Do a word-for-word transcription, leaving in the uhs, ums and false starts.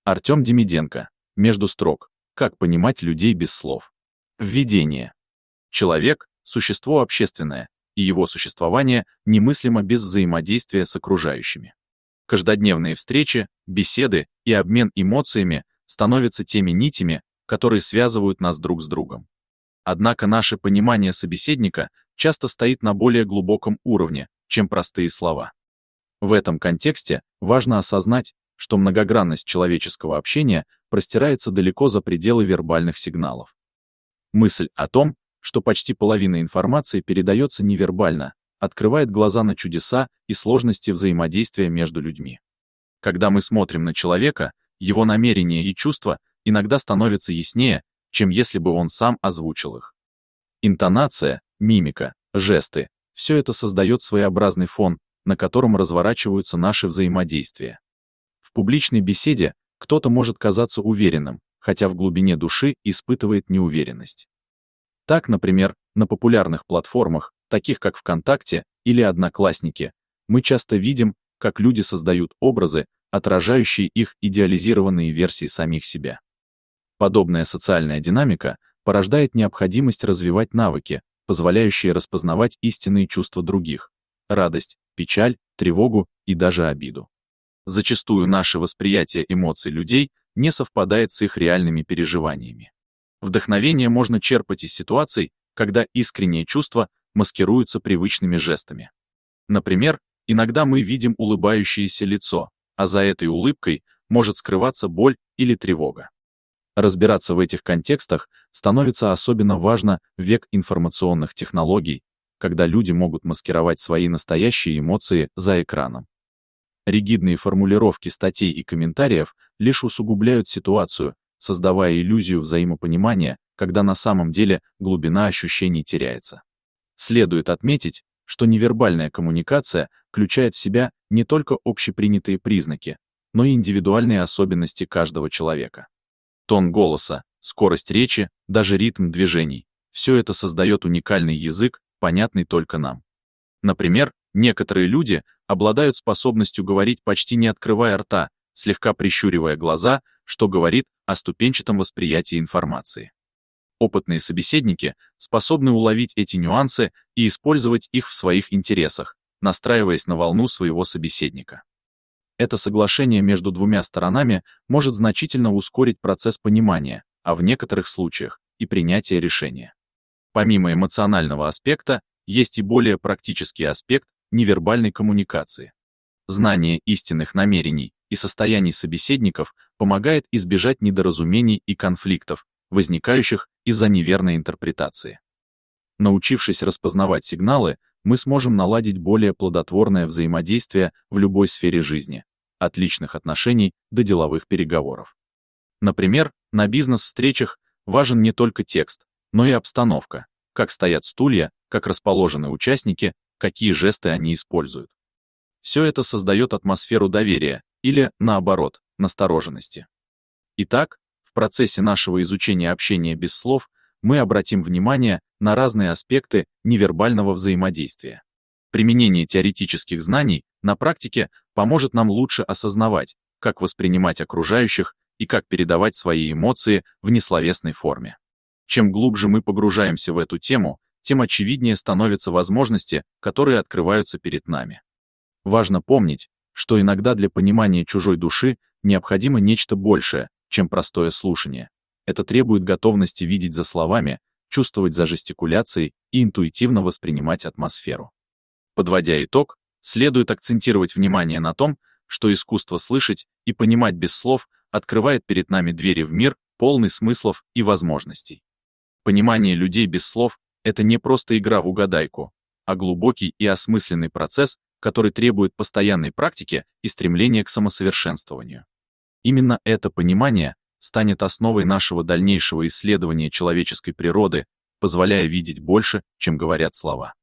Артем Демиденко. Между строк. Как понимать людей без слов. Введение. Человек – существо общественное, и его существование немыслимо без взаимодействия с окружающими. Каждодневные встречи, беседы и обмен эмоциями становятся теми нитями, которые связывают нас друг с другом. Однако наше понимание собеседника часто стоит на более глубоком уровне, чем простые слова. В этом контексте важно осознать, что многогранность человеческого общения простирается далеко за пределы вербальных сигналов. Мысль о том, что почти половина информации передается невербально, открывает глаза на чудеса и сложности взаимодействия между людьми. Когда мы смотрим на человека, его намерения и чувства иногда становятся яснее, чем если бы он сам озвучил их. Интонация, мимика, жесты – все это создает своеобразный фон, на котором разворачиваются наши взаимодействия. В публичной беседе кто-то может казаться уверенным, хотя в глубине души испытывает неуверенность. Так, например, на популярных платформах, таких как ВКонтакте или Одноклассники, мы часто видим, как люди создают образы, отражающие их идеализированные версии самих себя. Подобная социальная динамика порождает необходимость развивать навыки, позволяющие распознавать истинные чувства других – радость, печаль, тревогу и даже обиду. Зачастую наше восприятие эмоций людей не совпадает с их реальными переживаниями. Вдохновение можно черпать из ситуаций, когда искренние чувства маскируются привычными жестами. Например, иногда мы видим улыбающееся лицо, а за этой улыбкой может скрываться боль или тревога. Разбираться в этих контекстах становится особенно важно в век информационных технологий, когда люди могут маскировать свои настоящие эмоции за экраном. Ригидные формулировки статей и комментариев лишь усугубляют ситуацию, создавая иллюзию взаимопонимания, когда на самом деле глубина ощущений теряется. Следует отметить, что невербальная коммуникация включает в себя не только общепринятые признаки, но и индивидуальные особенности каждого человека. Тон голоса, скорость речи, даже ритм движений – все это создает уникальный язык, понятный только нам. Например, некоторые люди обладают способностью говорить почти не открывая рта, слегка прищуривая глаза, что говорит о ступенчатом восприятии информации. Опытные собеседники способны уловить эти нюансы и использовать их в своих интересах, настраиваясь на волну своего собеседника. Это соглашение между двумя сторонами может значительно ускорить процесс понимания, а в некоторых случаях и принятия решения. Помимо эмоционального аспекта, есть и более практический аспект невербальной коммуникации. Знание истинных намерений и состояний собеседников помогает избежать недоразумений и конфликтов, возникающих из-за неверной интерпретации. Научившись распознавать сигналы, мы сможем наладить более плодотворное взаимодействие в любой сфере жизни, от личных отношений до деловых переговоров. Например, на бизнес-встречах важен не только текст, но и обстановка, как стоят стулья, как расположены участники, какие жесты они используют. Все это создает атмосферу доверия или, наоборот, настороженности. Итак, в процессе нашего изучения общения без слов мы обратим внимание на разные аспекты невербального взаимодействия. Применение теоретических знаний на практике поможет нам лучше осознавать, как воспринимать окружающих и как передавать свои эмоции в несловесной форме. Чем глубже мы погружаемся в эту тему, тем очевиднее становятся возможности, которые открываются перед нами. Важно помнить, что иногда для понимания чужой души необходимо нечто большее, чем простое слушание. Это требует готовности видеть за словами, чувствовать за жестикуляцией и интуитивно воспринимать атмосферу. Подводя итог, следует акцентировать внимание на том, что искусство слышать и понимать без слов открывает перед нами двери в мир, полный смыслов и возможностей. Понимание людей без слов — это не просто игра в угадайку, а глубокий и осмысленный процесс, который требует постоянной практики и стремления к самосовершенствованию. Именно это понимание станет основой нашего дальнейшего исследования человеческой природы, позволяя видеть больше, чем говорят слова.